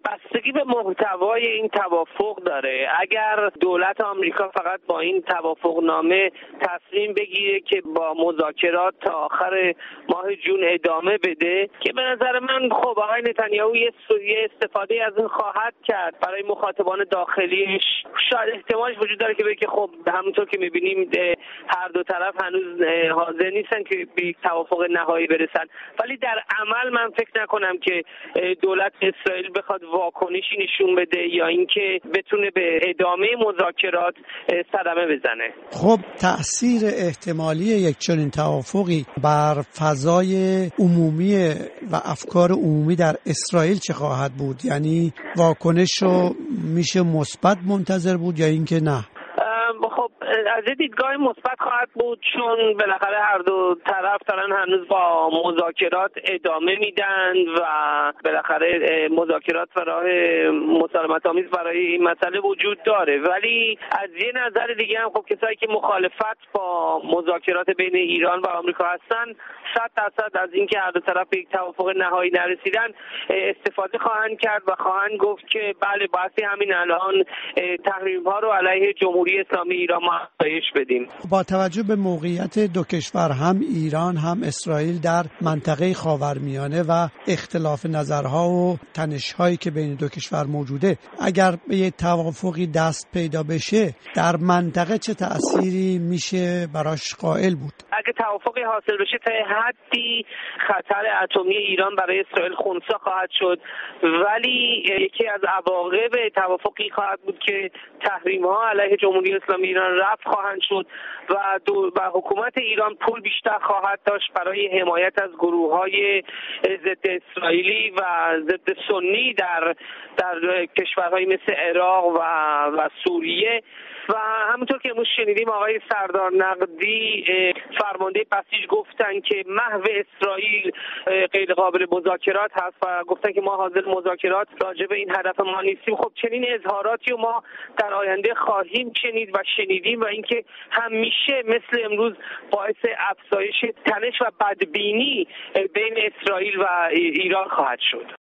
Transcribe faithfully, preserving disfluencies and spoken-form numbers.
بستگی به محتوای این توافق داره. اگر دولت آمریکا فقط با این توافق نامه تصمیم بگیره که با مذاکرات تا آخر ماه جون ادامه بده، که به نظر من خب آقای نتانیاهو یه استفاده از این خواهد کرد برای مخاطبان داخلیش، شاید احتمالش وجود داره که بگه که خب همونطور که می‌بینیم هر دو طرف هنوز حاضر نیستن که به توافق نهایی برسن، ولی در عمل من فکر نکنم که دولت اسرائیل بخواد واکنشی نشون بده یا اینکه بتونه به ادامه مذاکرات صدمه بزنه. خب تأثیر احتمالی یک چنین توافقی بر فضای عمومی و افکار عمومی در اسرائیل چه خواهد بود؟ یعنی واکنش رو میشه مثبت منتظر بود یا اینکه نه؟ خب از دیدگاه مثبت خواهد بود، چون بالاخره هر دو طرف دارن هنوز با مذاکرات ادامه میدن و بالاخره مذاکرات و راه مسالمت آمیز برای این مسئله وجود داره. ولی از یه نظر دیگه هم خب کسایی که مخالفت با مذاکرات بین ایران و آمریکا هستن صد درصد از اینکه هر دو طرف به یک توافق نهایی نرسیدن استفاده خواهند کرد و خواهند گفت که بله باید همین الان تحریم ها رو علیه جمهوری اسلامی ایران ما افزایش بدیم. با توجه به موقعیت دو کشور، هم ایران هم اسرائیل در منطقه خاورمیانه و اختلاف نظرها و تنش‌هایی که بین دو کشور موجوده، اگر به یک توافقی دست پیدا بشه در منطقه چه تأثیری میشه براش قائل بود؟ اگه توافقی حاصل بشه تا حدی خطر اتمی ایران برای اسرائیل خنثی خواهد شد، ولی یکی از عواقب توافقی خواهد بود که تحریم‌ها علیه جمهوری اسلامی ایران رفع خواهند شد و دو و حکومت ایران پول بیشتر خواهد داشت برای حمایت از گروه‌های ضد اسرائیلی و ضد سنی در در کشورهای مثل عراق و و سوریه. و همونطور که امروز شنیدیم آقای سردار نقدی فرمانده بسیج گفتن که محو اسرائیل غیر قابل مذاکرات هست و گفتن که ما حاضر مذاکرات راجع به این هدف ما نیستیم. خب چنین اظهاراتی رو ما در آینده خواهیم شنید و شنیدیم و اینکه همیشه مثل امروز باعث افزایش تنش و بدبینی بین اسرائیل و ایران خواهد شد.